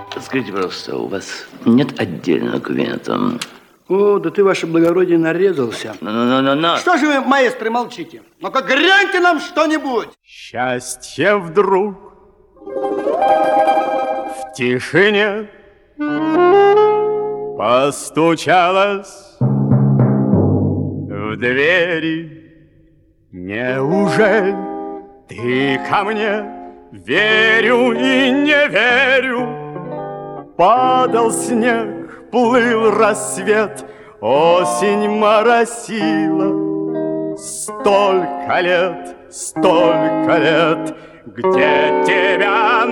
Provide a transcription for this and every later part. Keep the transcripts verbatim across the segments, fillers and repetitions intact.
Скажите, пожалуйста, у вас нет отдельного кабинета? О, да ты, ваше благородие, нарезался. Но-но-но-но. Что же вы, маэстры, молчите? Ну-ка, гряньте нам что-нибудь. Счастье вдруг в тишине постучалось в двери. Неужели ты ко мне? Верю и не верю. Падал снег, плыл рассвет, осень моросила. Столько лет, столько лет, где тебя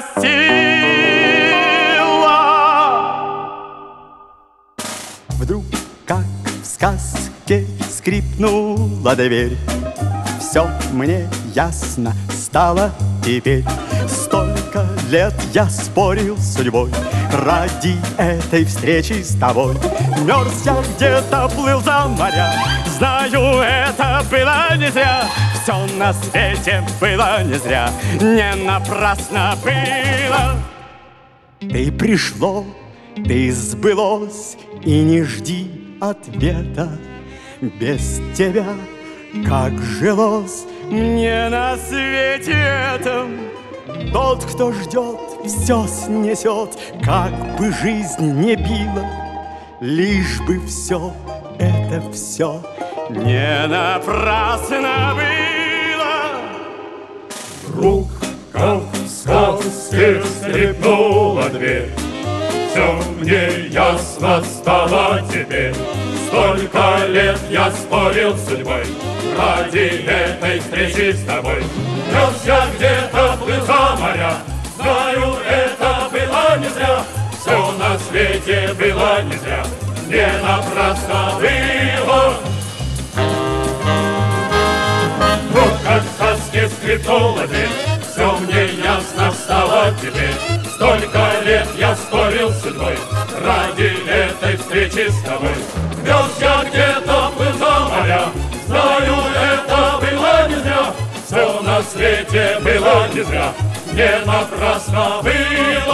носила. Вдруг, как в сказке, скрипнула дверь. Все мне ясно стало теперь. Столько лет я спорил с судьбой ради этой встречи с тобой. Мерз я где-то, плыл за моря. Знаю, это было не зря. Все на свете было не зря. Не напрасно было. Ты пришло, ты сбылось, и не жди ответа. Без тебя как жилось мне на свете этом. Тот, кто ждет, все снесет, как бы жизнь не била, лишь бы все, это все не напрасно было. Вдруг, как в сказке, скрипнула дверь. Все мне ясно стало теперь. Столько лет я спорил с судьбой ради этой встречи с тобой. Нес я где-то, плыл за моря. Знаю, это было не зря. Все на свете было не зря. Не напрасно было. Вот как в сказке скрипнула дверь. Все мне ясно стало теперь. Столько лет я спорил с судьбой ради этой встречи с тобой. Вез я где-то, плыл за моря. Знаю, это было не зря. Все на свете было не зря. Не напрасно было.